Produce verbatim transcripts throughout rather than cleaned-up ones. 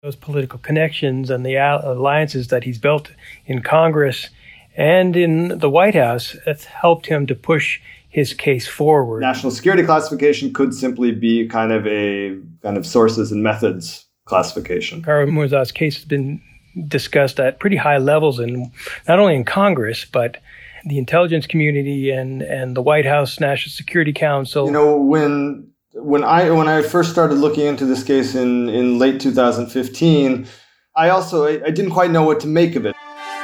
Those political connections and the alliances that he's built in Congress and in the White House have helped him to push his case forward. National security classification could simply be kind of a kind of sources and methods classification. Karamurza's case has been discussed at pretty high levels, in not only in Congress, but the intelligence community and, and the White House National Security Council. You know, when when I when I first started looking into this case in, in late two thousand fifteen, I also I, I didn't quite know what to make of it.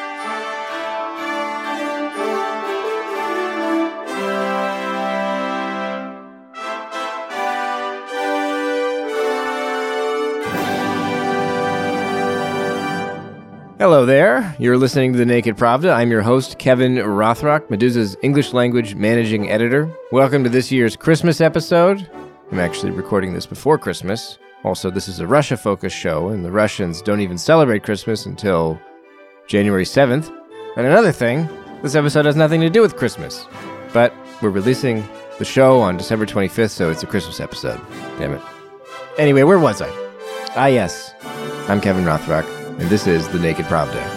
Hello there. You're listening to The Naked Pravda. I'm your host, Kevin Rothrock, Meduza's English language managing editor. Welcome to this year's Christmas episode. I'm actually recording this before Christmas. Also, this is a Russia-focused show, and the Russians don't even celebrate Christmas until January seventh. And another thing, this episode has nothing to do with Christmas. But we're releasing the show on December twenty-fifth, so it's a Christmas episode. Damn it. Anyway, where was I? Ah, yes. I'm Kevin Rothrock, and this is The Naked Pravda.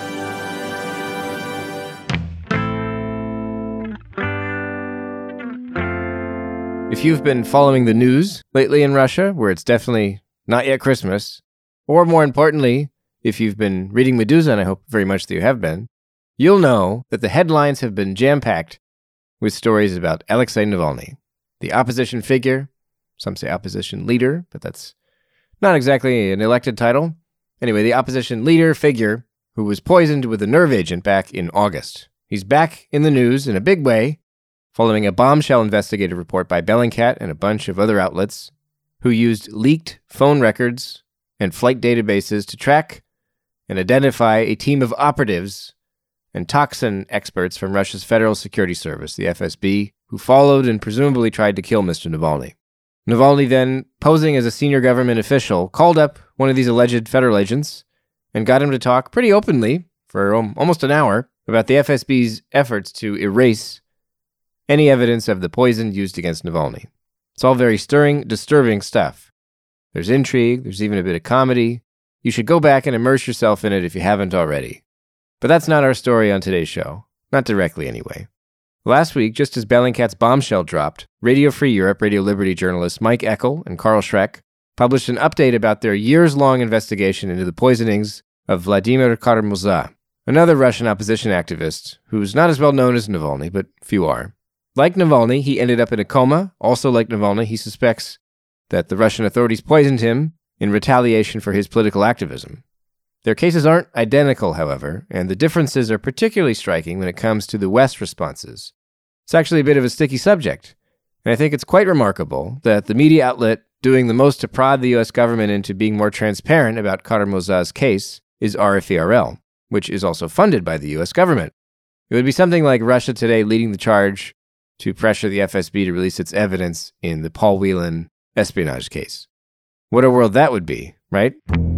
If you've been following the news lately in Russia, where it's definitely not yet Christmas, or more importantly, if you've been reading Meduza, and I hope very much that you have been, you'll know that the headlines have been jam-packed with stories about Alexei Navalny, the opposition figure, some say opposition leader, but that's not exactly an elected title. Anyway, the opposition leader figure who was poisoned with a nerve agent back in August. He's back in the news in a big way, following a bombshell investigative report by Bellingcat and a bunch of other outlets who used leaked phone records and flight databases to track and identify a team of operatives and toxin experts from Russia's Federal Security Service, the F S B, who followed and presumably tried to kill Mister Navalny. Navalny then, posing as a senior government official, called up one of these alleged federal agents and got him to talk pretty openly for um, almost an hour about the F S B's efforts to erase any evidence of the poison used against Navalny. It's all very stirring, disturbing stuff. There's intrigue, there's even a bit of comedy. You should go back and immerse yourself in it if you haven't already. But that's not our story on today's show. Not directly, anyway. Last week, just as Bellingcat's bombshell dropped, Radio Free Europe, Radio Liberty journalists Mike Eckel and Carl Schreck published an update about their years-long investigation into the poisonings of Vladimir Kara-Murza, another Russian opposition activist who's not as well known as Navalny, but few are. Like Navalny, he ended up in a coma. Also like Navalny, he suspects that the Russian authorities poisoned him in retaliation for his political activism. Their cases aren't identical, however, and the differences are particularly striking when it comes to the West's responses. It's actually a bit of a sticky subject, and I think it's quite remarkable that the media outlet doing the most to prod the U S government into being more transparent about Kara-Murza's case is R F E R L, which is also funded by the U S government. It would be something like Russia Today leading the charge to pressure the F S B to release its evidence in the Paul Whelan espionage case. What a world that would be, right?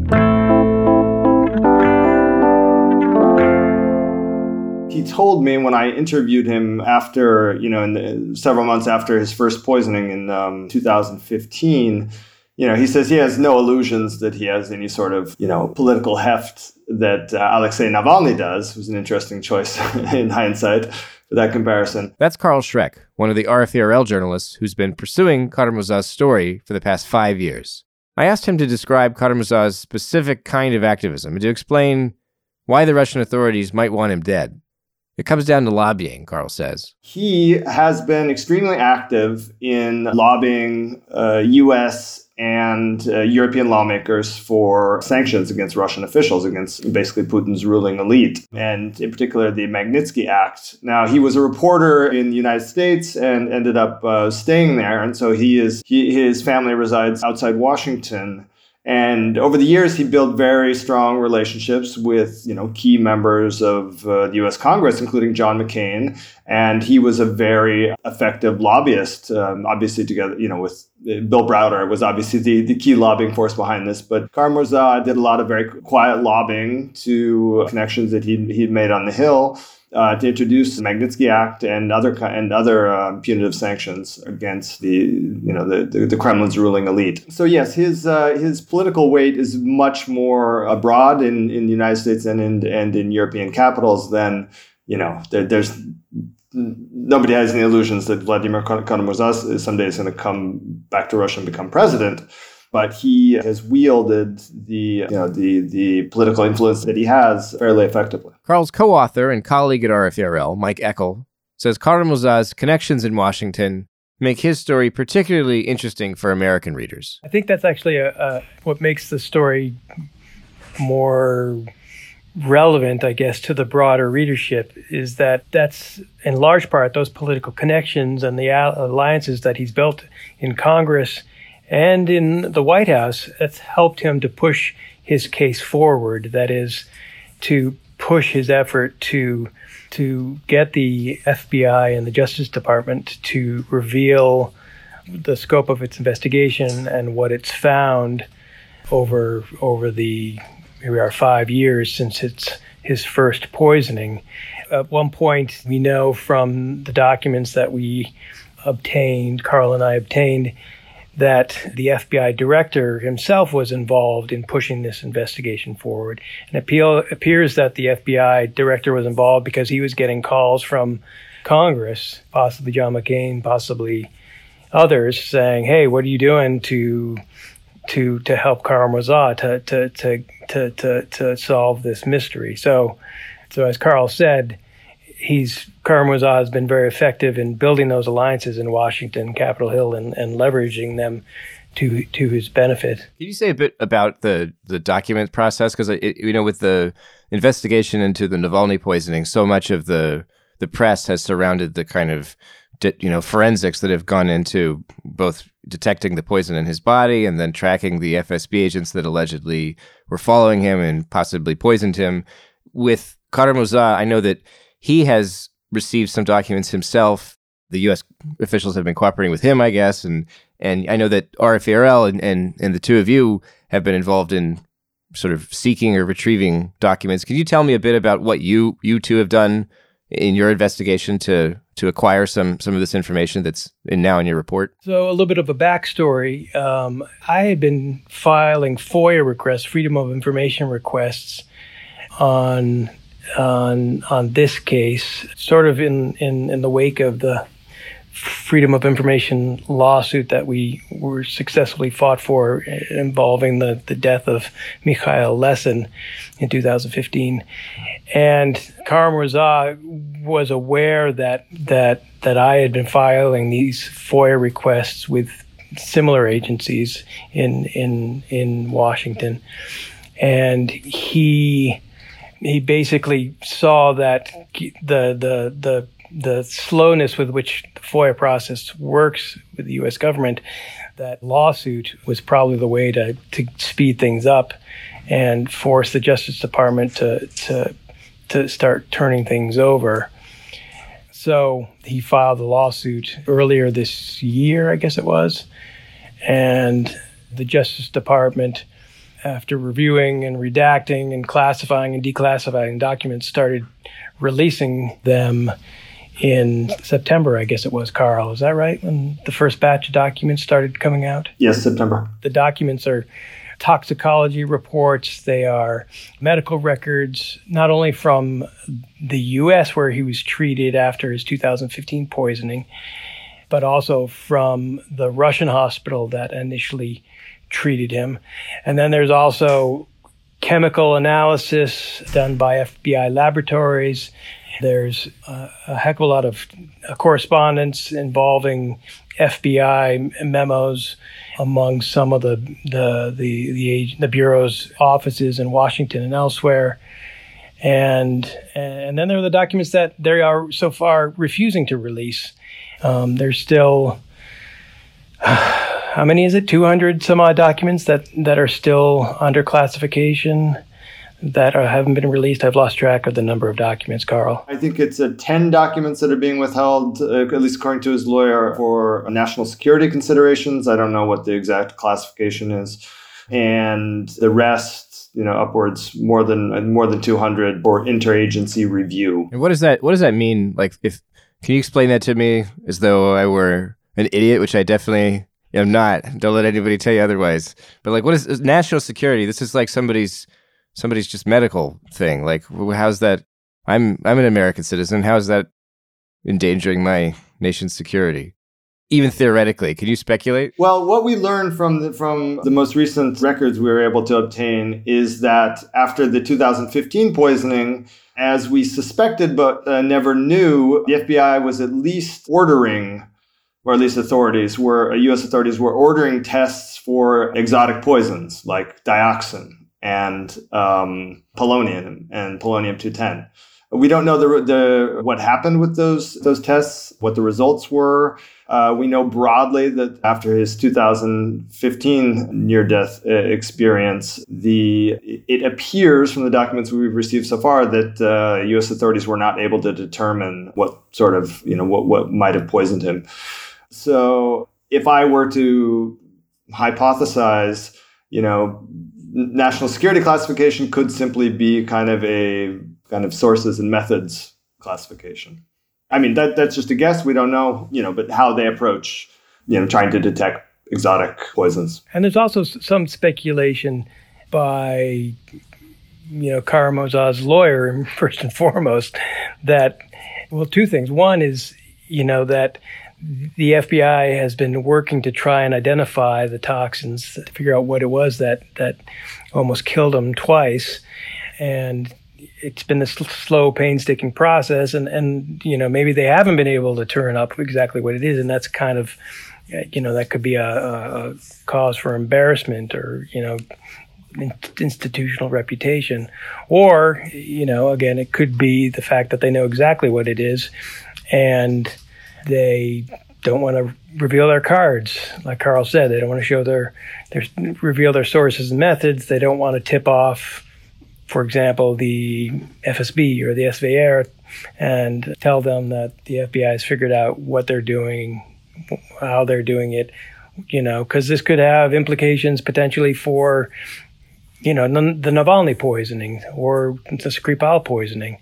He told me when I interviewed him after, you know, in the, several months after his first poisoning in um, two thousand fifteen, you know, he says he has no illusions that he has any sort of, you know, political heft that uh, Alexei Navalny does. It was an interesting choice in hindsight for that comparison. That's Carl Schreck, one of the R F E R L journalists who's been pursuing Kara-Murza's story for the past five years. I asked him to describe Kara-Murza's specific kind of activism and to explain why the Russian authorities might want him dead. It comes down to lobbying, Carl says. He has been extremely active in lobbying uh, U S and uh, European lawmakers for sanctions against Russian officials, against basically Putin's ruling elite, and in particular the Magnitsky Act. Now, he was a reporter in the United States and ended up uh, staying there, and so he is he, his family resides outside Washington. And over the years, he built very strong relationships with, you know, key members of uh, the U S Congress, including John McCain. And he was a very effective lobbyist, um, obviously together, you know, with uh, Bill Browder was obviously the, the key lobbying force behind this. But Kara-Murza did a lot of very quiet lobbying to connections that he'd, he'd made on the Hill. uh, to introduce the Magnitsky Act and other and other uh, punitive sanctions against the you know the, the, the Kremlin's ruling elite. So yes, his uh, his political weight is much more abroad in, in the United States and in and in European capitals than you know there, there's. Nobody has any illusions that Vladimir Kara-Murza someday is going to come back to Russia and become president, but he has wielded the you know the the political influence that he has fairly effectively. Carl's co-author and colleague at R F E R L, Mike Eckel, says Kara-Murza's connections in Washington make his story particularly interesting for American readers. I think that's actually a, a, what makes the story more relevant, I guess, to the broader readership is that that's in large part those political connections and the alliances that he's built in Congress and in the White House that's helped him to push his case forward. That is, to push his effort to to get the F B I and the Justice Department to reveal the scope of its investigation and what it's found over over the here we are five years since it's his first poisoning. At one point, we know from the documents that we obtained, Carl and I obtained, that the F B I director himself was involved in pushing this investigation forward. And it appeal, appears that the F B I director was involved because he was getting calls from Congress, possibly John McCain, possibly others, saying, hey, what are you doing to to to help Kara-Murza to, to to to to to solve this mystery? So so as Carl said, he's Kara-Murza has been very effective in building those alliances in Washington, Capitol Hill, and, and leveraging them to to his benefit. Can you say a bit about the the document process? Because you know, with the investigation into the Navalny poisoning, so much of the the press has surrounded the kind of you know forensics that have gone into both detecting the poison in his body and then tracking the F S B agents that allegedly were following him and possibly poisoned him. With Kara-Murza, I know that he has received some documents himself. The U S officials have been cooperating with him, I guess, and and I know that R F E R L and, and, and the two of you have been involved in sort of seeking or retrieving documents. Can you tell me a bit about what you you two have done in your investigation to to acquire some some of this information that's in now in your report? So a little bit of a backstory. Um, I had been filing FOIA requests, Freedom of Information requests, on on on this case, sort of in, in, in the wake of the Freedom of Information lawsuit that we were successfully fought for involving the, the death of Mikhail Lesin in two thousand fifteen. And Kara-Murza was aware that that that I had been filing these FOIA requests with similar agencies in in in Washington. And he he basically saw that the the the the slowness with which the FOIA process works with the U S government, that lawsuit was probably the way to, to speed things up and force the Justice Department to, to, to start turning things over. So he filed the lawsuit earlier this year, I guess it was, and the Justice Department, after reviewing and redacting and classifying and declassifying documents, started releasing them in September, I guess it was, Carl. Is that right? When the first batch of documents started coming out? Yes, September. The documents are toxicology reports. They are medical records, not only from the U S where he was treated after his two thousand fifteen poisoning, but also from the Russian hospital that initially treated him. And then there's also chemical analysis done by F B I laboratories. There's uh, a heck of a lot of uh, correspondence involving F B I memos among some of the the the the, the bureau's offices in Washington and elsewhere, and and then there are the documents that they are so far refusing to release. Um, there's still uh, how many is it? two hundred some odd documents that that are still under classification, that are, haven't been released. I've lost track of the number of documents, Carl. I think it's uh, ten documents that are being withheld, uh, at least according to his lawyer, for national security considerations. I don't know what the exact classification is. And the rest, you know, upwards more than more than two hundred for interagency review. And what does that what does that mean? Like, if can you explain that to me as though I were an idiot, which I definitely am not. Don't let anybody tell you otherwise. But like, what is, is national security? This is like somebody's somebody's just medical thing. Like, how's that? I'm I'm an American citizen. How is that endangering my nation's security? Even theoretically, can you speculate? Well, what we learned from the, from the most recent records we were able to obtain is that after the two thousand fifteen poisoning, as we suspected but uh, never knew, the F B I was at least ordering, or at least authorities were, uh, U S authorities were ordering tests for exotic poisons like dioxin and um, polonium and polonium two ten. We don't know the the what happened with those those tests, what the results were. Uh, we know broadly that after his two thousand fifteen near-death uh, experience, the it appears from the documents we've received so far that uh, U S authorities were not able to determine what sort of, you know, what, what might have poisoned him. So if I were to hypothesize, you know, national security classification could simply be kind of a kind of sources and methods classification. I mean, that that's just a guess. We don't know, you know, but how they approach, you know, trying to detect exotic poisons. And there's also some speculation by, you know, Karamazov's lawyer, first and foremost, that, well, two things. One is, you know, that the F B I has been working to try and identify the toxins, to figure out what it was that, that almost killed him twice. And it's been a sl- slow, painstaking process. And, and, you know, maybe they haven't been able to turn up exactly what it is. And that's kind of, you know, that could be a, a cause for embarrassment or, you know, in- institutional reputation. Or, you know, again, it could be the fact that they know exactly what it is and they don't want to reveal their cards. Like Carl said, they don't want to show their, their reveal their sources and methods. They don't want to tip off, for example, the F S B or the S V R and tell them that the F B I has figured out what they're doing, how they're doing it, you know, because this could have implications potentially for, you know, the Navalny poisoning or the Skripal poisoning.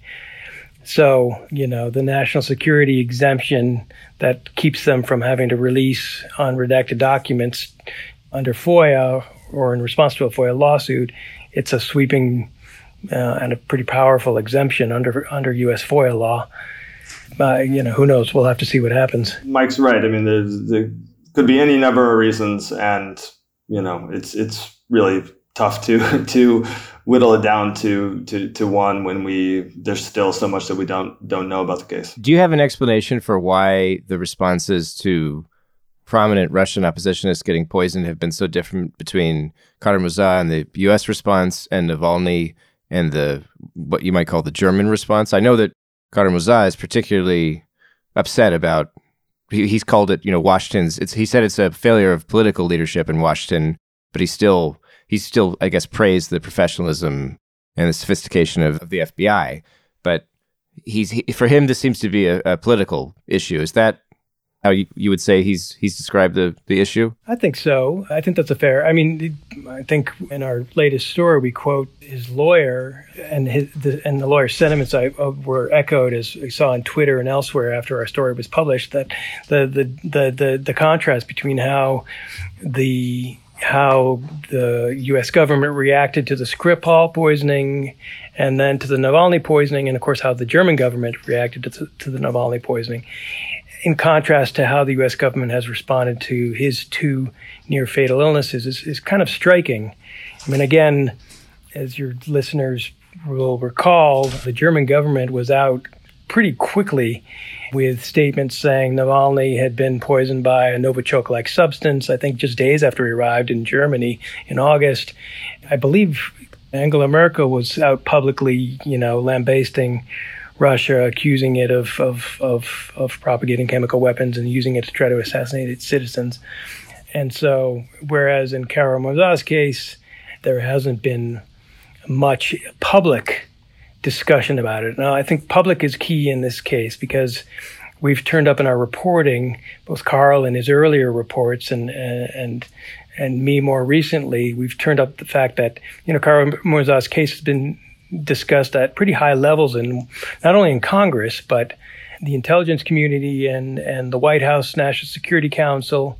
So, you know, the national security exemption that keeps them from having to release unredacted documents under FOIA or in response to a FOIA lawsuit, it's a sweeping uh, and a pretty powerful exemption under under U S FOIA law. Uh, you know, who knows? We'll have to see what happens. Mike's right. I mean, there's, there could be any number of reasons, and, you know, it's it's really tough to to whittle it down to to to one when we there's still so much that we don't don't know about the case. Do you have an explanation for why the responses to prominent Russian oppositionists getting poisoned have been so different between Karamazov and the U S response and Navalny and the what you might call the German response? I know that Karamazov is particularly upset about he, he's called it, you know, Washington's. It's he said it's a failure of political leadership in Washington, but he's still. He's still, I guess, praised the professionalism and the sophistication of, of the F B I. But he's he, for him, this seems to be a, a political issue. Is that how you, you would say he's he's described the, the issue? I think so. I think that's a fair. I mean, I think in our latest story, we quote his lawyer, and his the, and the lawyer's sentiments I, uh, were echoed as we saw on Twitter and elsewhere after our story was published. That the the the the, the contrast between how the how the U S government reacted to the Skripal poisoning and then to the Navalny poisoning, and of course how the German government reacted to the, to the Navalny poisoning, in contrast to how the U S government has responded to his two near-fatal illnesses, is, is kind of striking. I mean, again, as your listeners will recall, the German government was out pretty quickly with statements saying Navalny had been poisoned by a Novichok-like substance, I think just days after he arrived in Germany in August. I believe Angela Merkel was out publicly, you know, lambasting Russia, accusing it of, of, of, of propagating chemical weapons and using it to try to assassinate its citizens. And so, whereas in Karamazov's case, there hasn't been much public discussion about it. Now, I think public is key in this case because we've turned up in our reporting, both Carl in his earlier reports and and and me more recently, we've turned up the fact that, you know, Karamurza's case has been discussed at pretty high levels, in not only in Congress, but the intelligence community and, and the White House National Security Council.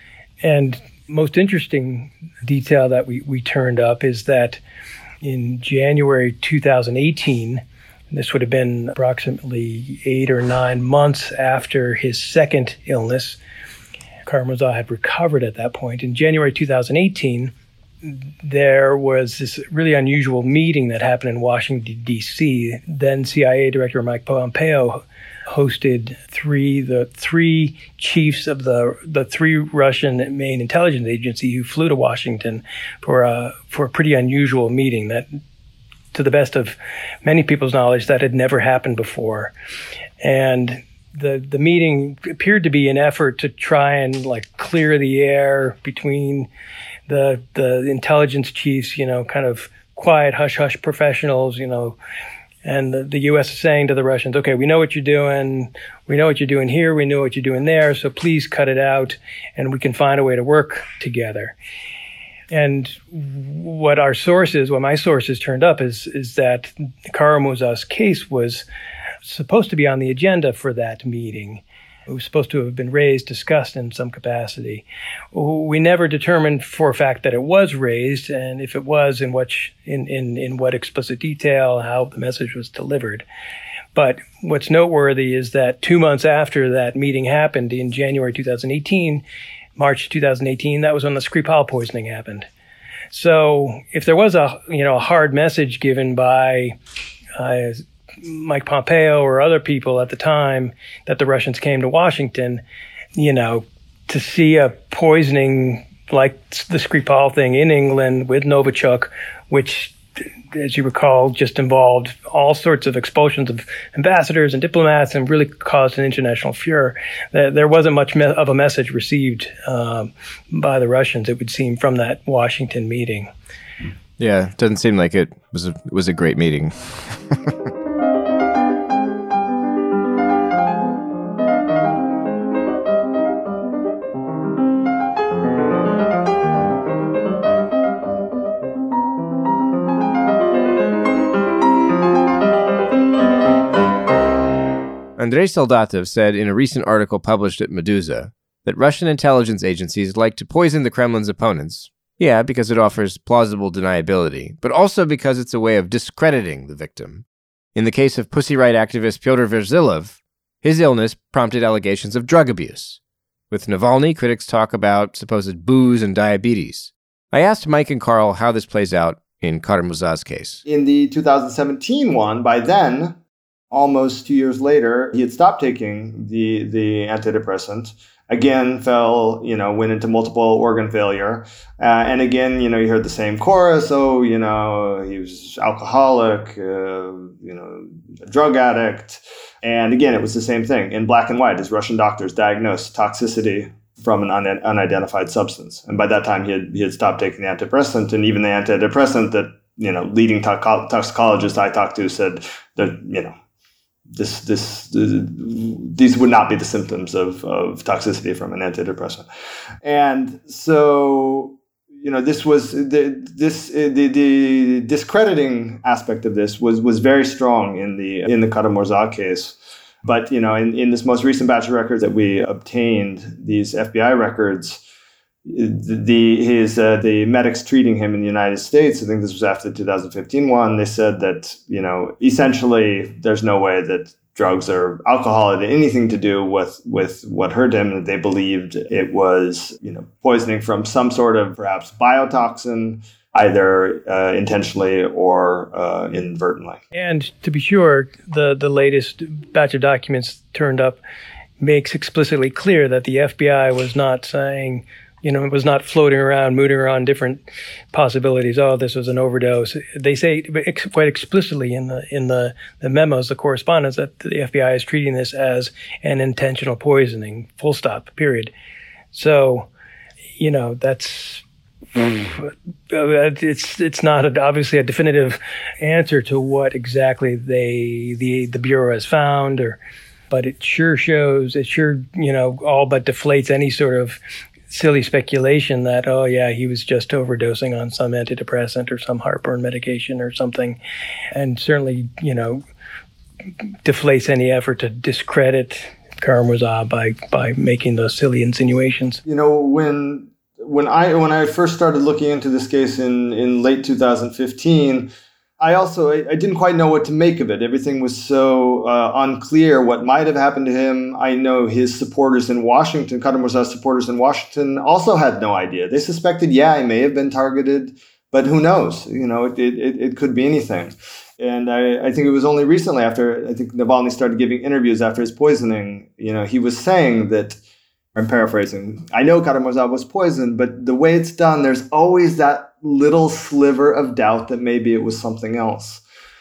And most interesting detail that we, we turned up is that in January two thousand eighteen, this would have been approximately eight or nine months after his second illness, Karamurza had recovered at that point. In January two thousand eighteen, there was this really unusual meeting that happened in Washington, D C. Then C I A Director Mike Pompeo hosted three the three chiefs of the the three Russian main intelligence agency who flew to Washington for a for a pretty unusual meeting that, to the best of many people's knowledge, that had never happened before. And the the meeting appeared to be an effort to try and like clear the air between the the intelligence chiefs, you know, kind of quiet, hush-hush professionals, you know, and the, the U S is saying to the Russians, okay, we know what you're doing. We know what you're doing here. We know what you're doing there. So please cut it out, and we can find a way to work together. And what our sources, what my sources turned up is, is that Karamurza's case was supposed to be on the agenda for that meeting. It was supposed to have been raised, discussed in some capacity. We never determined for a fact that it was raised, and if it was, in what in, in, in what explicit detail, how the message was delivered. But what's noteworthy is that two months after that meeting happened in January two thousand eighteen, March two thousand eighteen, that was when the Skripal poisoning happened. So if there was a you know a hard message given by uh, Mike Pompeo or other people at the time that the Russians came to Washington, you know, to see a poisoning like the Skripal thing in England with Novichok, which, as you recall, just involved all sorts of expulsions of ambassadors and diplomats and really caused an international furor. There wasn't much of a message received um, by the Russians, it would seem, from that Washington meeting. Yeah, it doesn't seem like it was a, was a great meeting. Andrei Soldatov said in a recent article published at Meduza that Russian intelligence agencies like to poison the Kremlin's opponents, yeah, because it offers plausible deniability, but also because it's a way of discrediting the victim. In the case of Pussy Riot activist Pyotr Verzilov, his illness prompted allegations of drug abuse. With Navalny, critics talk about supposed booze and diabetes. I asked Mike and Carl how this plays out in Karamurza's case. In the two thousand seventeen one, by then, almost two years later, he had stopped taking the the antidepressant. Again, fell, you know, went into multiple organ failure. Uh, and again, you know, you heard the same chorus. Oh, you know, he was alcoholic, uh, you know, a drug addict. And again, it was the same thing in black and white as Russian doctors diagnosed toxicity from an un- unidentified substance. And by that time, he had, he had stopped taking the antidepressant. And even the antidepressant that, you know, leading to- toxicologists I talked to said that, you know, This, this, uh, these would not be the symptoms of, of toxicity from an antidepressant, and so you know this was the this uh, the the discrediting aspect of this was was very strong in the in the Karamurza case, but you know in, in this most recent batch of records that we obtained, these F B I records. The his uh, the medics treating him in the United States, I think this was after the two thousand fifteen one, they said that, you know, essentially there's no way that drugs or alcohol had anything to do with, with what hurt him, and they believed it was, you know, poisoning from some sort of perhaps biotoxin, either uh, intentionally or uh, inadvertently. And to be sure, the, the latest batch of documents turned up makes explicitly clear that the F B I was not saying, you know, it was not floating around, mooting around different possibilities. Oh, this was an overdose. They say quite explicitly in the in the, the memos, the correspondence, that the F B I is treating this as an intentional poisoning, full stop, period. So, you know, that's mm. it's it's not a, obviously a definitive answer to what exactly they the the Bureau has found, or but it sure shows, it sure, you know, all but deflates any sort of silly speculation that, oh, yeah, he was just overdosing on some antidepressant or some heartburn medication or something. And certainly, you know, deflates any effort to discredit Karamurza by by making those silly insinuations. You know, when when I when I first started looking into this case in, in late two thousand fifteen, I also I, I didn't quite know what to make of it. Everything was so uh, unclear what might have happened to him. I know his supporters in Washington, Karamurza's supporters in Washington, also had no idea. They suspected, yeah, he may have been targeted, but who knows? You know, it it, it could be anything. And I, I think it was only recently after, I think Navalny started giving interviews after his poisoning, you know, he was saying that, I'm paraphrasing, I know Karamurza was poisoned, but the way it's done, there's always that little sliver of doubt that maybe it was something else.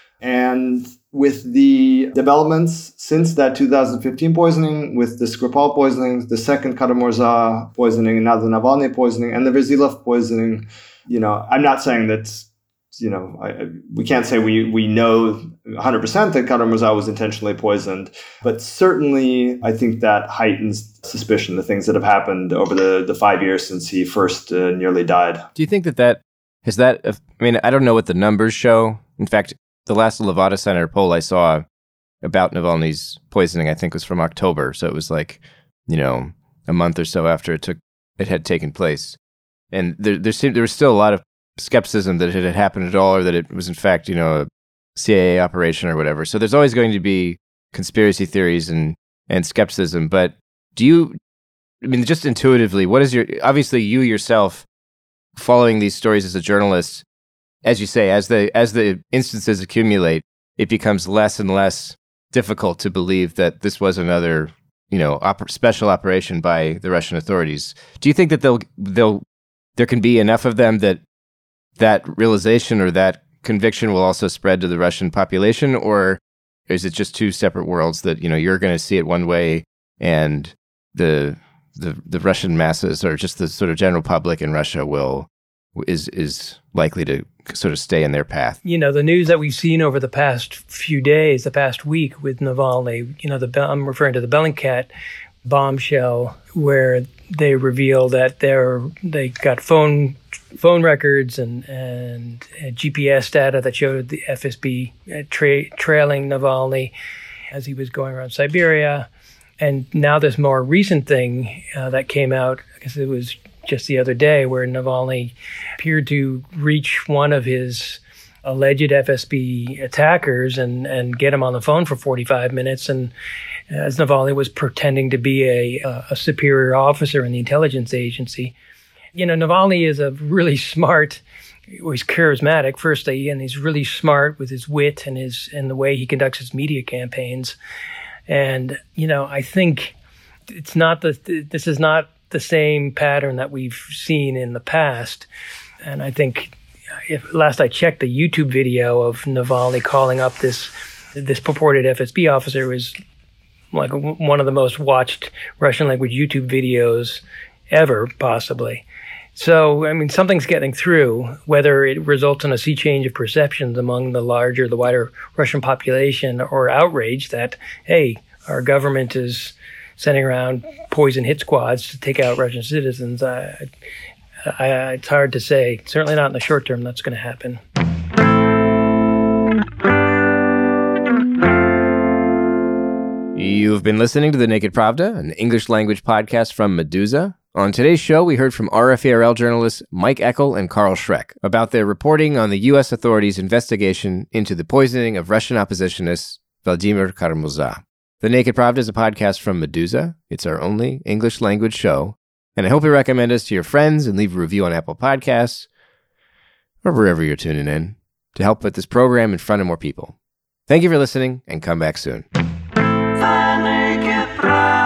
And with the developments since that two thousand fifteen poisoning, with the Skripal poisoning, the second Karamurza poisoning, and now the Navalny poisoning, and the Verzilov poisoning, you know, I'm not saying that, you know, I, we can't say we, we know one hundred percent that Karamurza was intentionally poisoned, but certainly I think that heightens suspicion, the things that have happened over the, the five years since he first uh, nearly died. Do you think that that, has that, I mean, I don't know what the numbers show. In fact, the last Levada Center poll I saw about Navalny's poisoning, I think was from October. So it was like, you know, a month or so after it took, it had taken place. And there, there seemed, there was still a lot of skepticism that it had happened at all, or that it was in fact, you know, a C I A operation or whatever. So there's always going to be conspiracy theories and, and skepticism. But do you, I mean, just intuitively, what is your, obviously you yourself following these stories as a journalist, as you say, as the, as the instances accumulate, it becomes less and less difficult to believe that this was another, you know, op- special operation by the Russian authorities. Do you think that they'll, they'll, there can be enough of them that that realization or that conviction will also spread to the Russian population, or is it just two separate worlds that, you know, you're going to see it one way and the the the Russian masses, or just the sort of general public in Russia, will is is likely to sort of stay in their path? You know, the news that we've seen over the past few days, the past week with Navalny, you know, the I'm referring to the Bellingcat bombshell, where they reveal that they're they got phone phone records and and uh, G P S data that showed the F S B uh, tra- trailing Navalny as he was going around Siberia. And now this more recent thing uh, that came out, I guess it was just the other day, where Navalny appeared to reach one of his alleged F S B attackers and, and get him on the phone for forty-five minutes. And as Navalny was pretending to be a, a superior officer in the intelligence agency. You know, Navalny is a really smart, well, he's charismatic, firstly, and he's really smart with his wit and his and the way he conducts his media campaigns. And, you know, I think it's not the, this is not the same pattern that we've seen in the past. And I think, if last I checked, the YouTube video of Navalny calling up this this purported F S B officer was like one of the most watched Russian language YouTube videos ever, possibly. So, I mean, something's getting through, whether it results in a sea change of perceptions among the larger, the wider Russian population, or outrage that, hey, our government is sending around poison hit squads to take out Russian citizens. I, I, it's hard to say. Certainly not in the short term that's going to happen. You've been listening to The Naked Pravda, an English language podcast from Meduza. On today's show, we heard from R F A R L journalists Mike Eckel and Carl Schreck about their reporting on the U S authorities' investigation into the poisoning of Russian oppositionist Vladimir Karamurza. The Naked Pravda is a podcast from Meduza. It's our only English language show, and I hope you recommend us to your friends and leave a review on Apple Podcasts or wherever you're tuning in to help put this program in front of more people. Thank you for listening, and come back soon. The Naked Pravda.